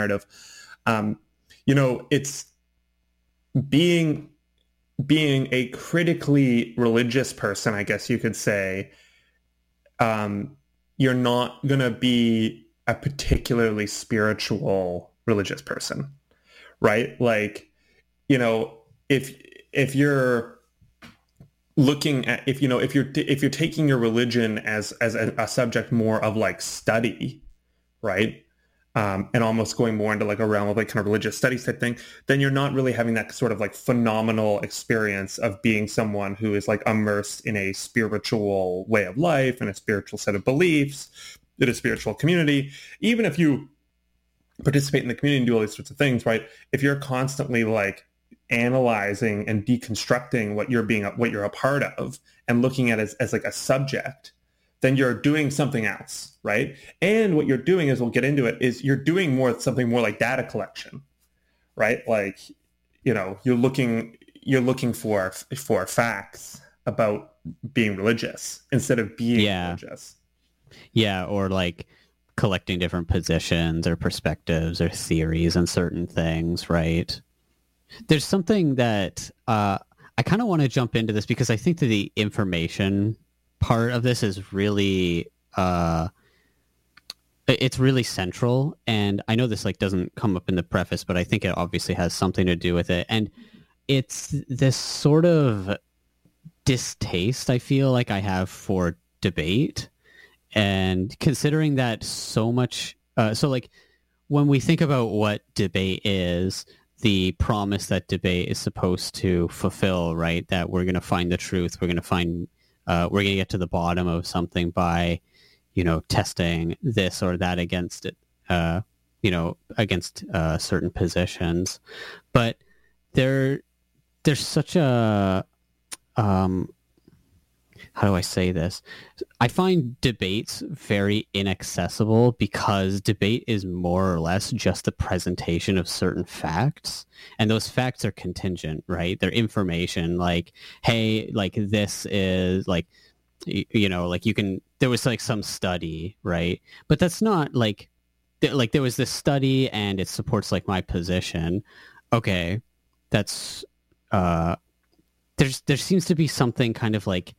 narrative. Um, it's being a critically religious person, I guess you could say. You're not going to be a particularly spiritual religious person, right? Like, if you're looking at, if you're taking your religion as a subject more of like study, right? And almost going more into like a realm of like kind of religious studies type thing, then you're not really having that sort of like phenomenal experience of being someone who is like immersed in a spiritual way of life and a spiritual set of beliefs, in a spiritual community. Even if you participate in the community and do all these sorts of things, right? If you're constantly like analyzing and deconstructing what you're a part of and looking at it as like a subject, then you're doing something else, right? And what you're doing, as we'll get into it, is you're doing something more like data collection, right? Like, you're looking for facts about being religious instead of being religious. Yeah, or like collecting different positions or perspectives or theories on certain things, right? There's something that I kind of want to jump into this because I think that the information part of this is really it's really central, and I know this like doesn't come up in the preface, but I think it obviously has something to do with it. And it's this sort of distaste I feel like I have for debate, and considering that so much so like when we think about what debate is, the promise that debate is supposed to fulfill, right? That we're going to find the truth, we're going to get to the bottom of something by, testing this or that against it, against certain positions. But there's such a, how do I say this? I find debates very inaccessible because debate is more or less just the presentation of certain facts. And those facts are contingent, right? They're information like, hey, like this is like, like you can, there was like some study, right? But that's not like there was this study and it supports like my position. Okay. That's, there seems to be something kind of like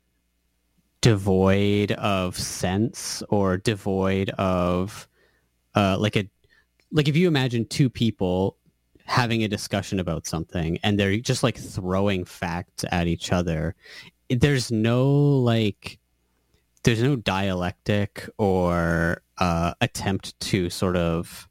devoid of sense or devoid of like if you imagine two people having a discussion about something and they're just like throwing facts at each other, there's no dialectic or attempt to sort of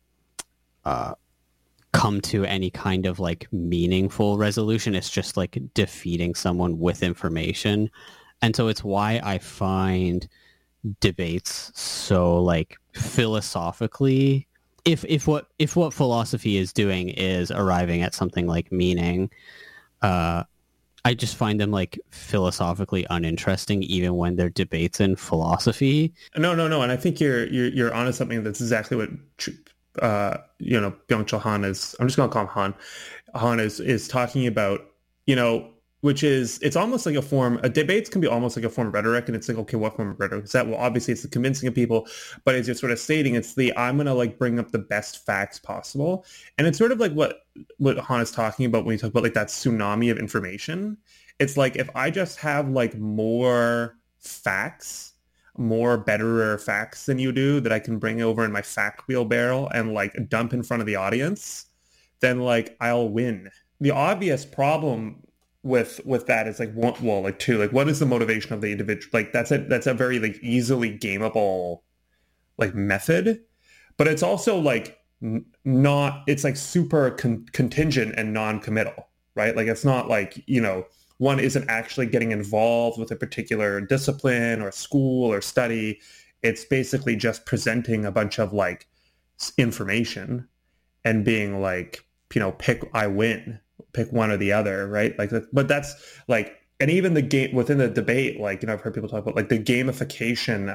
come to any kind of like meaningful resolution. It's just like defeating someone with information. And so it's why I find debates so like philosophically, if what philosophy is doing is arriving at something like meaning, I just find them like philosophically uninteresting, even when they're debates in philosophy. No, and I think you're onto something. That's exactly what Byung-Chul Han is. I'm just going to call him Han. Han is talking about. Which is, it's almost like debates can be almost like a form of rhetoric, and it's like, okay, what form of rhetoric is that? Well, obviously it's the convincing of people, but as you're sort of stating, it's I'm going to like bring up the best facts possible. And it's sort of like what Han is talking about when you talk about like that tsunami of information. It's like, if I just have like more facts, better facts than you do that I can bring over in my fact wheelbarrow and like dump in front of the audience, then like I'll win. The obvious problem with that is like, what is the motivation of the individual? Like that's a very like easily gameable like method, but it's also like not, it's like super contingent and non-committal, right? Like it's not like, one isn't actually getting involved with a particular discipline or school or study. It's basically just presenting a bunch of like information and being like, I win. Pick one or the other, right? Like, but that's like, and even the game within the debate, like, I've heard people talk about like the gamification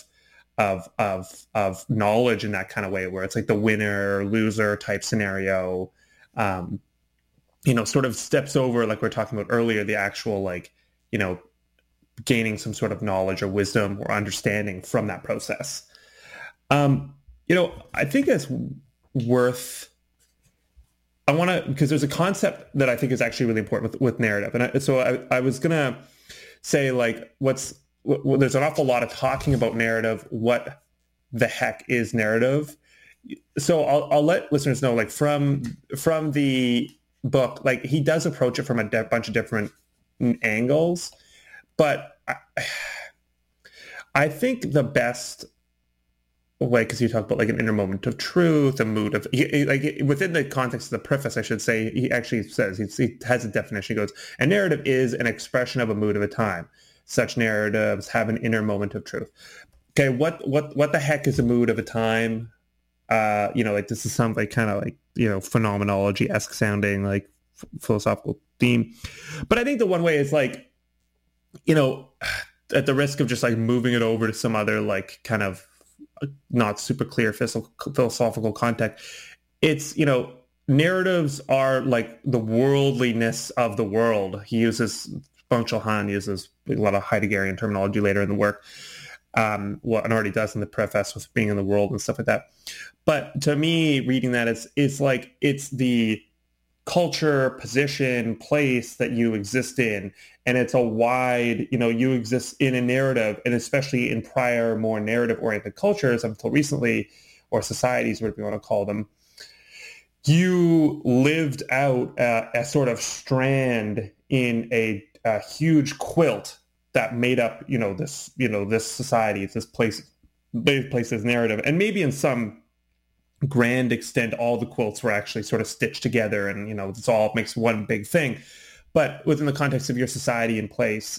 of knowledge in that kind of way, where it's like the winner or loser type scenario, sort of steps over, like we we're talking about earlier, the actual like, gaining some sort of knowledge or wisdom or understanding from that process. I think as worth. I want to, because there's a concept that I think is actually really important with narrative, and I was gonna say like there's an awful lot of talking about narrative. What the heck is narrative? So I'll let listeners know, like from the book, like he does approach it from a bunch of different angles, but I think the best way, because you talk about like an inner moment of truth, a mood of, like within the context of the preface, I should say, he actually says, he has a definition. He goes, a narrative is an expression of a mood of a time. Such narratives have an inner moment of truth. Okay, what the heck is a mood of a time? Like this is some like kind of like, phenomenology-esque sounding like philosophical theme. But I think the one way is like, at the risk of just like moving it over to some other like kind of not super clear philosophical context, it's, narratives are like the worldliness of the world. Byung-Chul Han uses a lot of Heideggerian terminology later in the work. And already does in the preface with being in the world and stuff like that. But to me, reading that, it's the culture, position, place that you exist in. And it's a wide, you exist in a narrative, and especially in prior, more narrative-oriented cultures until recently, or societies, whatever you want to call them, you lived out a sort of strand in a huge quilt that made up, this society, this place's narrative. And maybe in some grand extent, all the quilts were actually sort of stitched together and, it's all makes one big thing. But within the context of your society and place,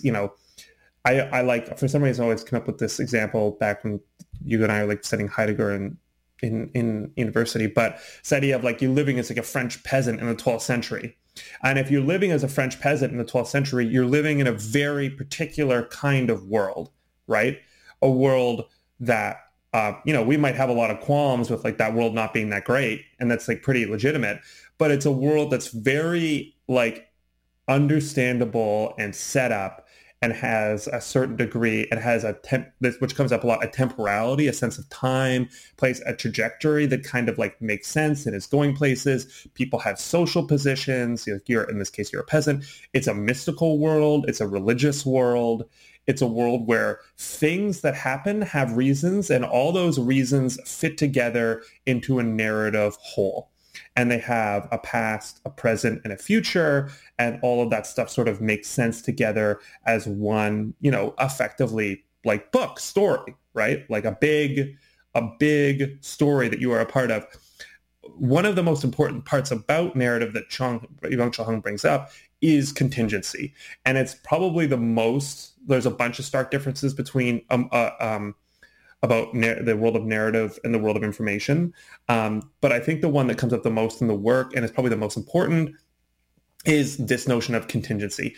I like, for some reason, I always come up with this example back when you and I were like studying Heidegger in university, but this idea of like you living as like a French peasant in the 12th century. And if you're living as a French peasant in the 12th century, you're living in a very particular kind of world, right? A world that, we might have a lot of qualms with like that world not being that great. And that's like pretty legitimate, but it's a world that's very like understandable and set up and has a certain degree, it has which comes up a lot, a temporality, a sense of time, place, a trajectory that kind of like makes sense and is going places. People have social positions. In this case, you're a peasant. It's a mystical world. It's a religious world. It's a world where things that happen have reasons, and all those reasons fit together into a narrative whole. And they have a past, a present, and a future, and all of that stuff sort of makes sense together as one, effectively like book story, right? Like a big story that you are a part of. One of the most important parts about narrative that Byung-Chul Han brings up is contingency, and it's probably there's a bunch of stark differences between about the world of narrative and the world of information. But I think the one that comes up the most in the work, and is probably the most important, is this notion of contingency.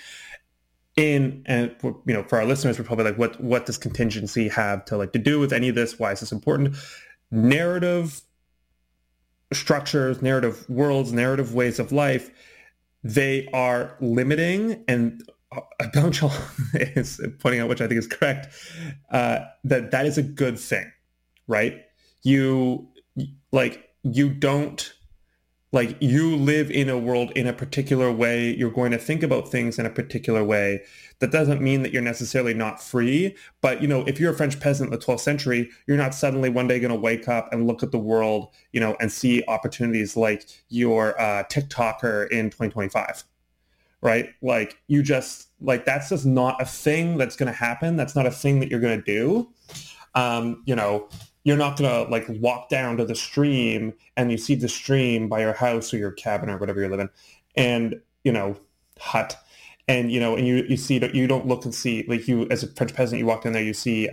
For our listeners, we're probably like, what does contingency have to do with any of this? Why is this important? Narrative structures, narrative worlds, narrative ways of life, they are limiting, and Byung-Chul is pointing out, which I think is correct, that is a good thing, right? You live in a world in a particular way. You're going to think about things in a particular way. That doesn't mean that you're necessarily not free. But, if you're a French peasant in the 12th century, you're not suddenly one day going to wake up and look at the world, and see opportunities like you're a TikToker in 2025. Right? Like you just that's just not a thing that's going to happen. That's not a thing that you're going to do. You're not going to walk down to the stream and you see the stream by your house or your cabin or whatever you're living, and hut, and and you see that you don't look and see, like, you as a French peasant, you walk in there, you see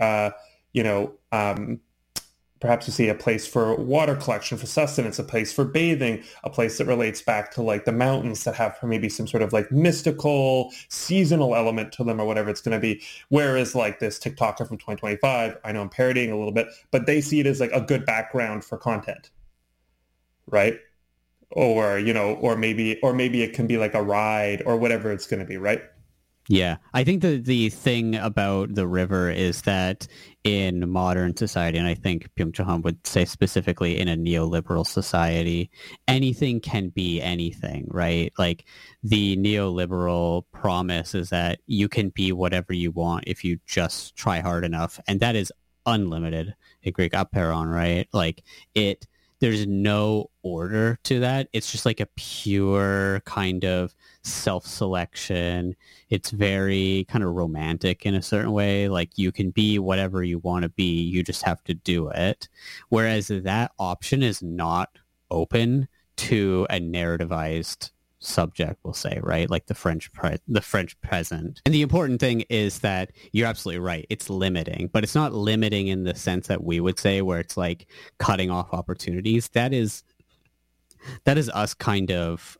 perhaps you see a place for water collection, for sustenance, a place for bathing, a place that relates back to the mountains that have maybe some sort of mystical seasonal element to them or whatever it's going to be. Whereas this TikToker from 2025, I know I'm parodying a little bit, but they see it as a good background for content, right? Or, or maybe it can be a ride or whatever it's going to be, right? Yeah, I think the thing about the river is that in modern society, and I think Byung-Chul Han would say specifically in a neoliberal society, anything can be anything, right? Like the neoliberal promise is that you can be whatever you want if you just try hard enough, and that is unlimited. Greek aperon, right? Like it. There's no order to that. It's just like a pure kind of self-selection. It's very kind of romantic in a certain way. Like you can be whatever you want to be. You just have to do it. Whereas that option is not open to a narrativized subject, we'll say, right? Like the French peasant. And the important thing is that you're absolutely right. It's limiting, but it's not limiting in the sense that we would say where it's like cutting off opportunities. That is us kind of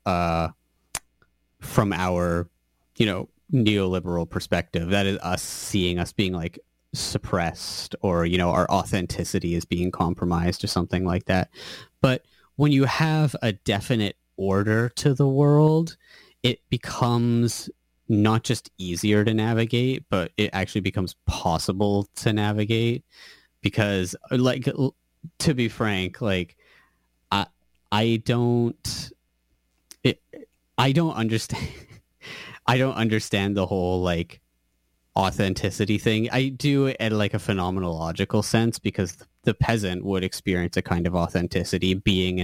from our, neoliberal perspective. That is us seeing us being like suppressed, or, our authenticity is being compromised or something like that. But when you have a definite order to the world, it becomes not just easier to navigate, but it actually becomes possible to navigate. Because, like, to be frank, like, I don't understand. I don't understand the whole like authenticity thing. I do at like a phenomenological sense, because the peasant would experience a kind of authenticity being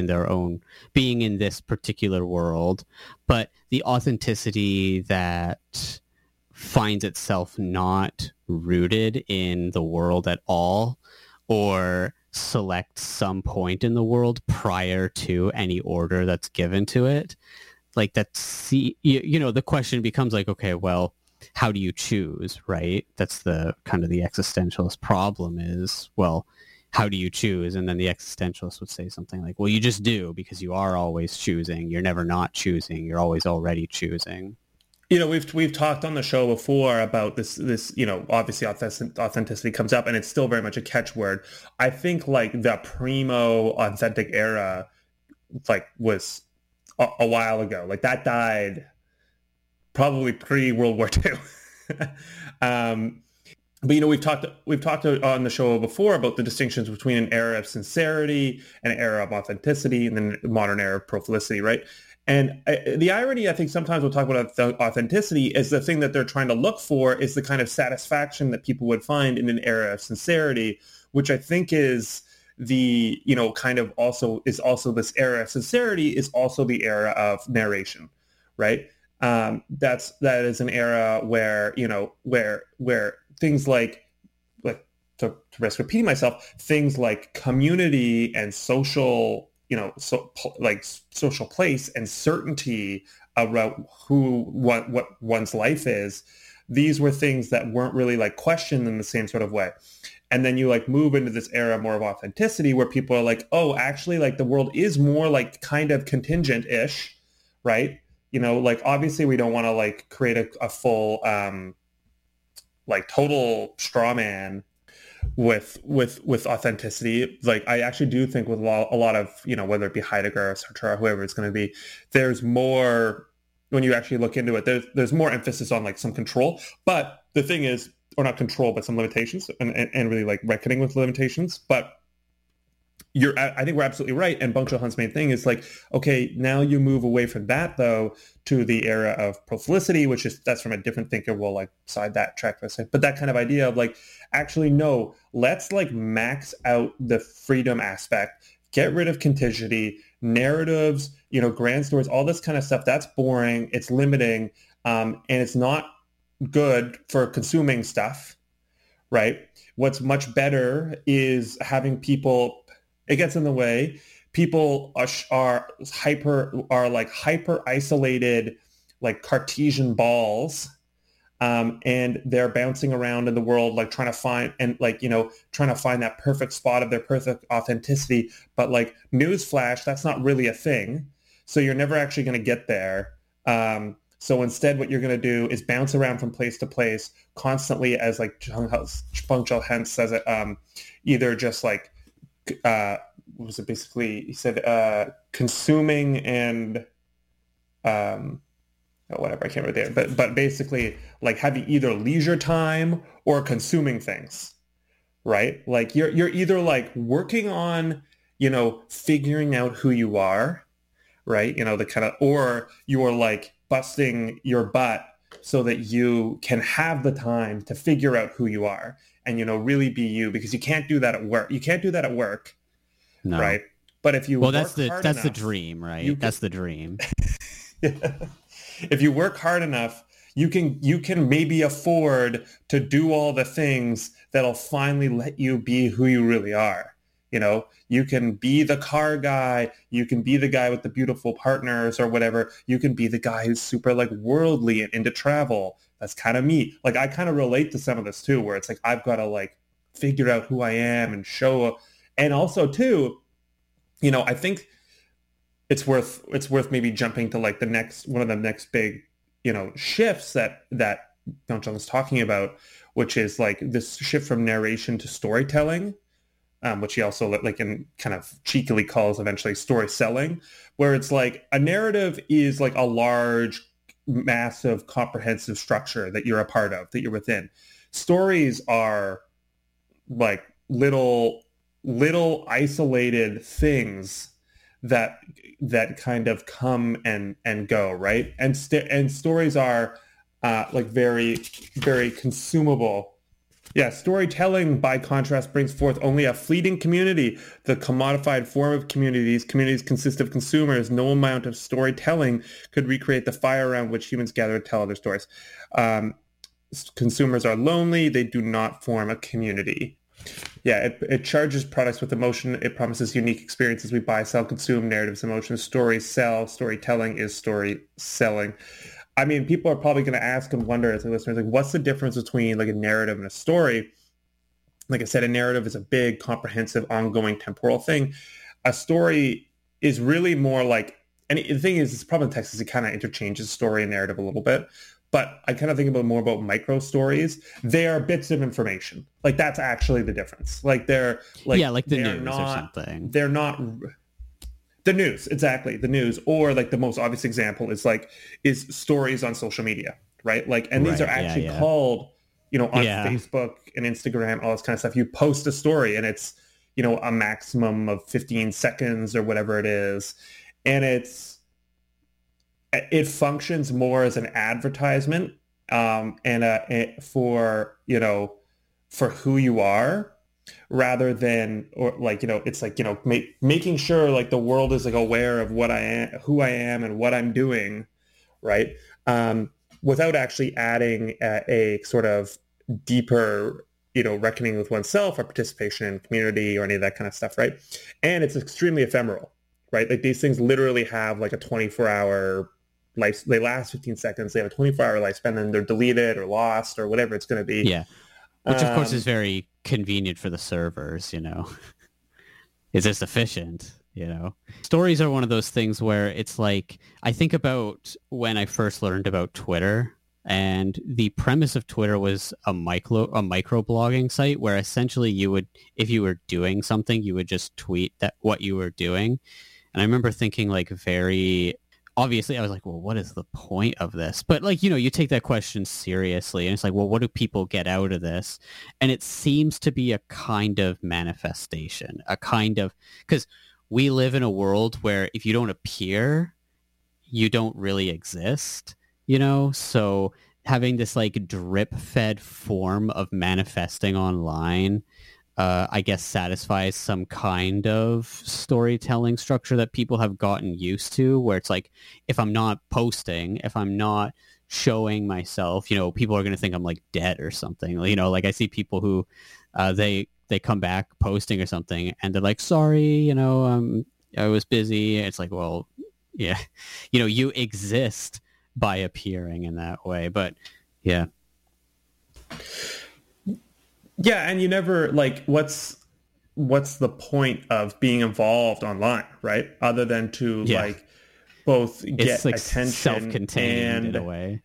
in this particular world, but the authenticity that finds itself not rooted in the world at all, or select some point in the world prior to any order that's given to it. Like that's the question becomes like, okay, well, how do you choose, right? That's the kind of the existentialist problem is, well, how do you choose? And then the existentialist would say something like, well, you just do, because you are always choosing. You're never not choosing. You're always already choosing. We've talked on the show before about this obviously authenticity comes up, and it's still very much a catchword. I think like the primo authentic era like was a while ago. Like that died probably pre-World War II. But we've talked on the show before about the distinctions between an era of sincerity, an era of authenticity, and then a modern era of prolificity, right? And the irony, I think, sometimes we'll talk about authenticity, is the thing that they're trying to look for is the kind of satisfaction that people would find in an era of sincerity, which I think is the, kind of also this era of sincerity is also the era of narration, right? That is an era where, where things like to risk repeating myself, things like community and social, social place and certainty about what one's life is. These were things that weren't really like questioned in the same sort of way. And then you like move into this era more of authenticity where people are like, oh, actually, like the world is more like kind of contingent-ish, right? Like obviously we don't want to like create a full like total straw man with authenticity. Like I actually do think with a lot of, whether it be Heidegger or Sartre or whoever it's going to be, there's more, when you actually look into it, there's more emphasis on like some control. But the thing is, or not control, but some limitations and really like reckoning with limitations. But I think we're absolutely right. And Byung-Chul Han's main thing is like, okay, now you move away from that though to the era of prolificity, that's from a different thinker. We'll like side that track for a second. But that kind of idea of like, actually, no, let's like max out the freedom aspect, get rid of contingency, narratives, grand stories, all this kind of stuff. That's boring. It's limiting. And it's not good for consuming stuff, right? What's much better is having people, it gets in the way. People are hyper isolated, like Cartesian balls, and they're bouncing around in the world, like trying to find that perfect spot of their perfect authenticity. But like newsflash, that's not really a thing. So you're never actually going to get there. So instead, what you're going to do is bounce around from place to place constantly, as like Byung-Chul Han says it, either just like, what was it basically? He said consuming and whatever, I can't remember there, but basically like having either leisure time or consuming things, right? Like you're either like working on, figuring out who you are, right? The kind of, or you're like busting your butt so that you can have the time to figure out who you are and, really be you, because you can't do that at work. You can't do that at work, No. right? But if you that's the dream, right? That's the dream. If you work hard enough, you can maybe afford to do all the things that'll finally let you be who you really are. You can be the car guy, you can be the guy with the beautiful partners or whatever. You can be the guy who's super like worldly and into travel. That's kind of me. Like I kind of relate to some of this too, where it's like I've got to like figure out who I am and show. And also too, I think it's worth maybe jumping to like one of the next big, shifts that John was talking about, which is like this shift from narration to storytelling, which he also like and kind of cheekily calls eventually story selling, where it's like a narrative is like a large, massive, comprehensive structure that you're a part of, that you're within. Stories are like little isolated things that kind of come and go, right? And stories are like very, very consumable. Yeah, storytelling, by contrast, brings forth only a fleeting community, the commodified form of community. These communities consist of consumers. No amount of storytelling could recreate the fire around which humans gather to tell other stories. Consumers are lonely. They do not form a community. Yeah, it charges products with emotion. It promises unique experiences. We buy, sell, consume. Narratives, emotions. Stories sell. Storytelling is story selling. I mean, people are probably going to ask and wonder as listeners, like, what's the difference between like a narrative and a story? Like I said, a narrative is a big, comprehensive, ongoing, temporal thing. A story is really more like, and the thing is, it's probably in Texas, it kind of interchanges story and narrative a little bit. But I kind of think more about micro stories. They are bits of information. Like that's actually the difference. Like they're like, like the news or something. They're not the news, exactly, the news. Or like the most obvious example is stories on social media, right? Like, and these are actually called, on Facebook and Instagram, all this kind of stuff. You post a story and it's, a maximum of 15 seconds or whatever it is. And it functions more as an advertisement for who you are, rather than, or like, it's like, making sure like the world is like aware of what I am, who I am and what I'm doing, right? Without actually adding a sort of deeper, reckoning with oneself or participation in community or any of that kind of stuff, right? And it's extremely ephemeral, right? Like these things literally have like a 24-hour life. They last 15 seconds. They have a 24-hour lifespan, and they're deleted or lost or whatever it's going to be. Yeah. Which, of course, is very convenient for the servers, It's just efficient, Stories are one of those things where it's like, I think about when I first learned about Twitter, and the premise of Twitter was a micro-blogging site where essentially you would, if you were doing something, you would just tweet what you were doing. And I remember thinking like very... Obviously, I was like, well, what is the point of this? But like, you take that question seriously and it's like, well, what do people get out of this? And it seems to be a kind of manifestation, because we live in a world where if you don't appear, you don't really exist, So having this like drip-fed form of manifesting online, I guess, satisfies some kind of storytelling structure that people have gotten used to, where it's like, if I'm not posting, if I'm not showing myself, people are going to think I'm like dead or something. Like I see people who they come back posting or something and they're like, sorry, I was busy. It's like, well, yeah, you exist by appearing in that way. But yeah. Yeah, and you never like what's the point of being involved online, right? Other than to like both get like attention, self-contained in a way,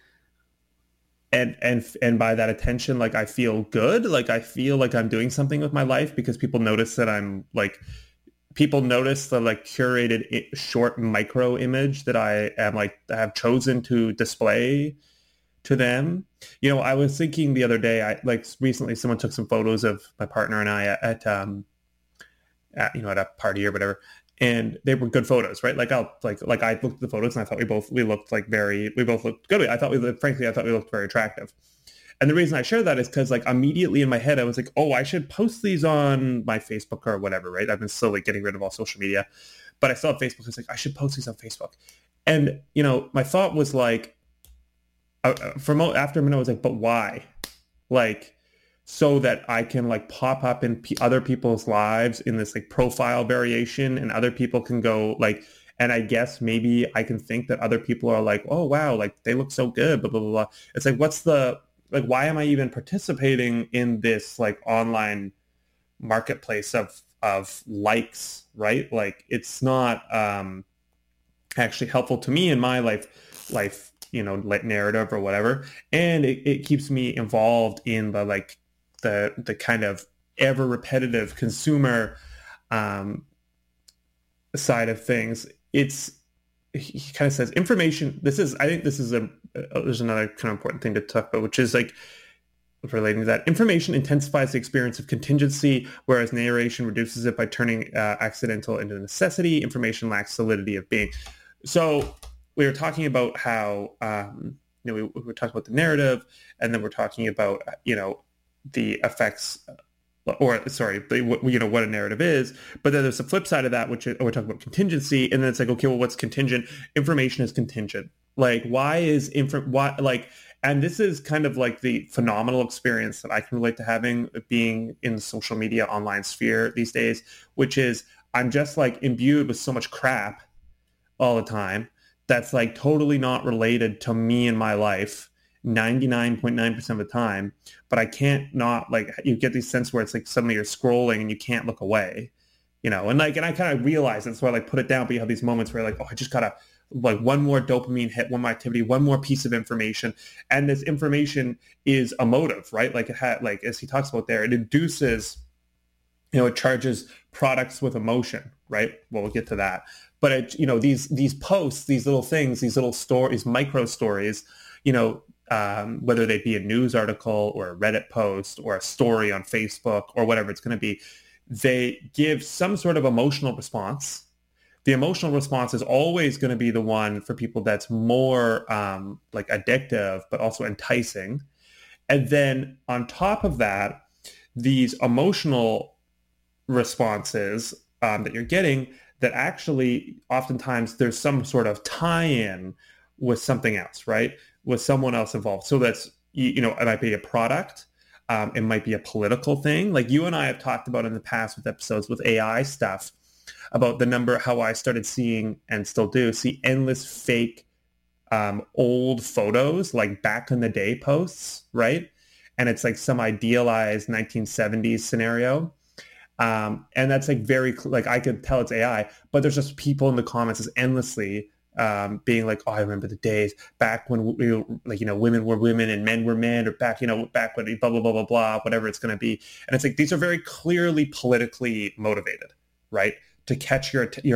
and by that attention, like I feel good, like I feel like I'm doing something with my life because people notice that I'm like people notice the like curated short micro image that I have chosen to display to them. I was thinking the other day, I like recently someone took some photos of my partner and I at at a party or whatever, and they were good photos, right? Like I looked at the photos and I thought we both looked good. I thought we looked very attractive. And the reason I share that is because like immediately in my head, I was like, oh, I should post these on my Facebook or whatever, right? I've been slowly getting rid of all social media, but I still have Facebook. I was like, I should post these on Facebook. And, my thought was like, after a minute, I was like, but why? Like, so that I can like pop up in other people's lives in this like profile variation, and other people can go like, and I guess maybe I can think that other people are like, oh, wow, like they look so good, blah, blah, blah, blah. It's like, why am I even participating in this like online marketplace of likes, right? Like it's not actually helpful to me in my life, narrative or whatever. And it keeps me involved in the kind of ever repetitive consumer side of things. He kind of says information. I think this is there's another kind of important thing to talk about, which is like relating to that. Information intensifies the experience of contingency, whereas narration reduces it by turning accidental into necessity. Information lacks solidity of being. So we were talking about how, we were talking about the narrative, and then we're talking about, the effects, what a narrative is. But then there's the flip side of that, which we're talking about contingency. And then it's like, okay, well, what's contingent? Information is contingent. Like, and this is kind of like the phenomenal experience that I can relate to having being in the social media online sphere these days, which is I'm just like imbued with so much crap all the time that's like totally not related to me and my life 99.9% of the time, but I can't not like, you get this sense where it's like suddenly you're scrolling and you can't look away, and I kind of realize it, so I like put it down, but you have these moments where like, oh, I just gotta like one more dopamine hit, one more activity, one more piece of information. And this information is emotive, right? Like it had, like, as he talks about there, it induces, it charges products with emotion, right? Well, we'll get to that. But these posts, these little things, these little stories, micro stories, whether they be a news article or a Reddit post or a story on Facebook or whatever it's going to be, they give some sort of emotional response. The emotional response is always going to be the one for people that's more like addictive, but also enticing. And then on top of that, these emotional responses that you're getting, that actually oftentimes there's some sort of tie-in with something else, right? With someone else involved. So that's, it might be a product. It might be a political thing. Like you and I have talked about in the past with episodes with AI stuff, about how I started seeing, and still do, see endless fake old photos, like back in the day posts, right? And it's like some idealized 1970s scenario. And that's like like I could tell it's AI, but there's just people in the comments as endlessly being like, oh, I remember the days back when women were women and men were men, or back when blah, blah, blah, blah, blah, whatever it's going to be. And it's like, these are very clearly politically motivated, right? To catch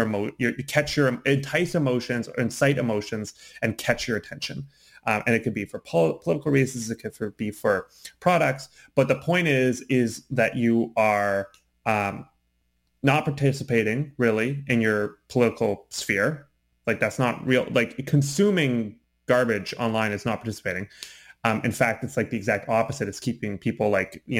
entice emotions, or incite emotions, and catch your attention. And it could be for political reasons, it could be for products. But the point is that you are not participating really in your political sphere. Like that's not real. Like consuming garbage online is not participating. In fact, it's like the exact opposite. It's keeping people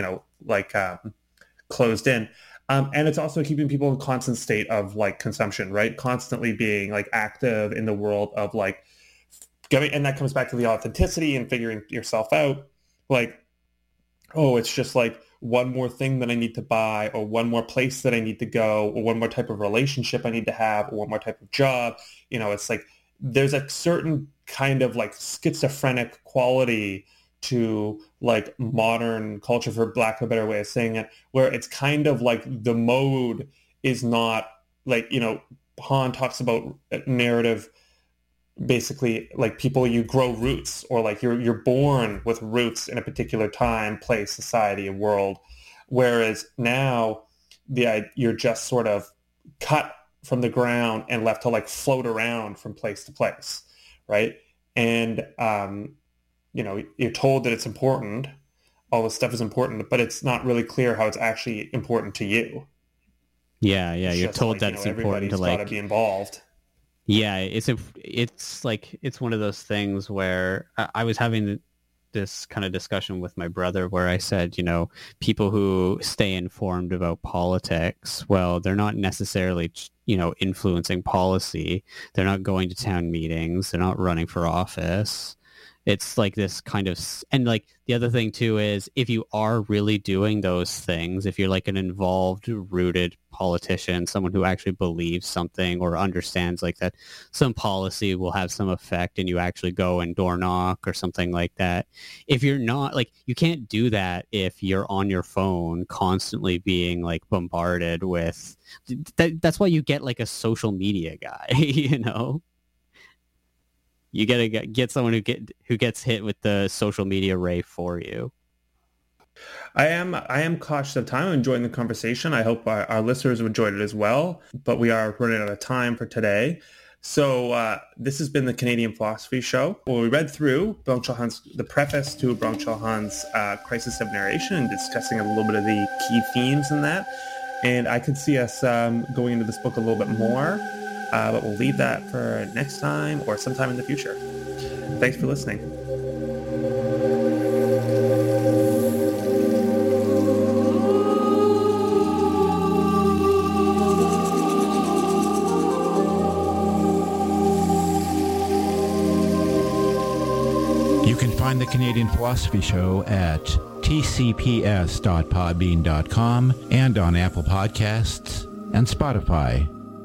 closed in. And it's also keeping people in constant state of like consumption, right? Constantly being like active in the world of like going, and that comes back to the authenticity and figuring yourself out. Like, oh, it's just like one more thing that I need to buy, or one more place that I need to go, or one more type of relationship I need to have, or one more type of job. It's like there's a certain kind of like schizophrenic quality to like modern culture, for lack of a better way of saying it, where it's kind of like the mode is not like, Han talks about narrative, basically like people, you grow roots, or like you're born with roots in a particular time, place, society, and world. Whereas now you're just sort of cut from the ground and left to like float around from place to place, right? And you're told that it's important, all this stuff is important, but it's not really clear how it's actually important to you. Yeah, you're told like, that it's important to like gotta be involved. Yeah, it's like it's one of those things where I was having this kind of discussion with my brother where I said, people who stay informed about politics, well, they're not necessarily, influencing policy. They're not going to town meetings. They're not running for office. It's like this kind of, and like the other thing too is if you are really doing those things, if you're like an involved, rooted politician, someone who actually believes something or understands like that some policy will have some effect and you actually go and door knock or something like that. If you're not like, you can't do that if you're on your phone constantly being like bombarded with, that's why you get like a social media guy, You gotta get someone who gets hit with the social media ray for you. I am cautious of time. I'm enjoying the conversation. I hope our listeners have enjoyed it as well. But we are running out of time for today. So this has been the Canadian Philosophy Show. Well, we read through the preface to Byung-Chul Han's Crisis of Narration and discussing a little bit of the key themes in that. And I could see us going into this book a little bit more. But we'll leave that for next time or sometime in the future. Thanks for listening. You can find the Canadian Philosophy Show at tcps.podbean.com and on Apple Podcasts and Spotify.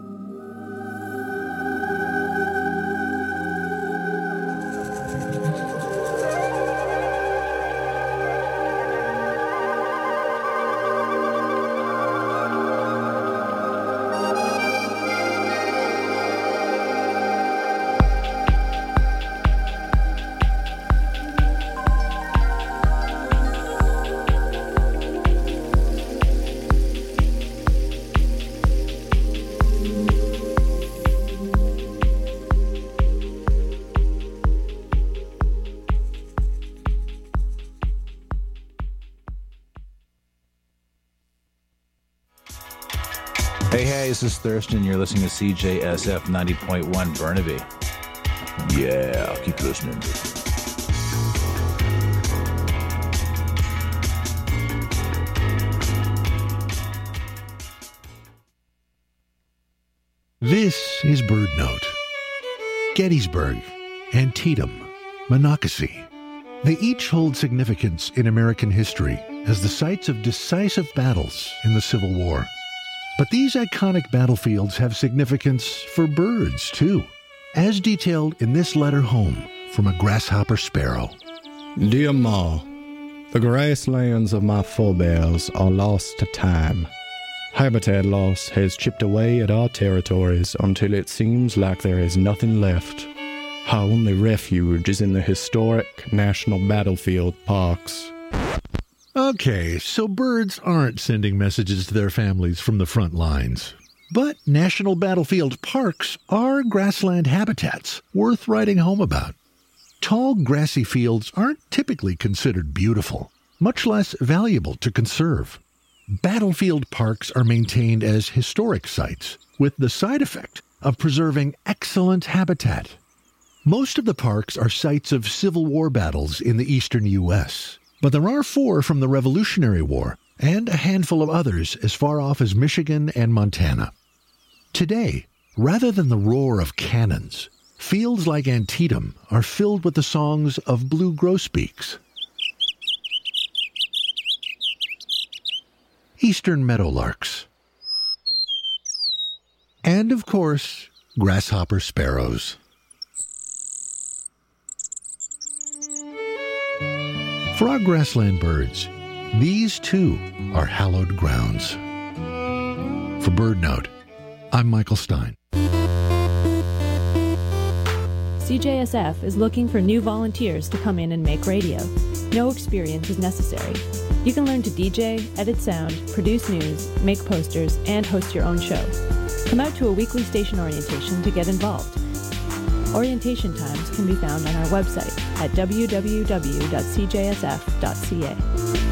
Hey, this is Thurston. You're listening to CJSF 90.1 Burnaby. Yeah, keep listening. This is Bird Note. Gettysburg, Antietam, Monocacy. They each hold significance in American history as the sites of decisive battles in the Civil War. But these iconic battlefields have significance for birds, too, as detailed in this letter home from a grasshopper sparrow. Dear Ma, the grasslands of my forebears are lost to time. Habitat loss has chipped away at our territories until it seems like there is nothing left. Our only refuge is in the historic National Battlefield Parks. Okay, so birds aren't sending messages to their families from the front lines. But National Battlefield Parks are grassland habitats worth writing home about. Tall, grassy fields aren't typically considered beautiful, much less valuable to conserve. Battlefield parks are maintained as historic sites, with the side effect of preserving excellent habitat. Most of the parks are sites of Civil War battles in the eastern U.S., but there are 4 from the Revolutionary War and a handful of others as far off as Michigan and Montana. Today, rather than the roar of cannons, fields like Antietam are filled with the songs of blue grosbeaks, eastern meadowlarks, and, of course, grasshopper sparrows. For our grassland birds, these too are hallowed grounds. For Bird Note, I'm Michael Stein. CJSF is looking for new volunteers to come in and make radio. No experience is necessary. You can learn to DJ, edit sound, produce news, make posters, and host your own show. Come out to a weekly station orientation to get involved. Orientation times can be found on our website at www.cjsf.ca.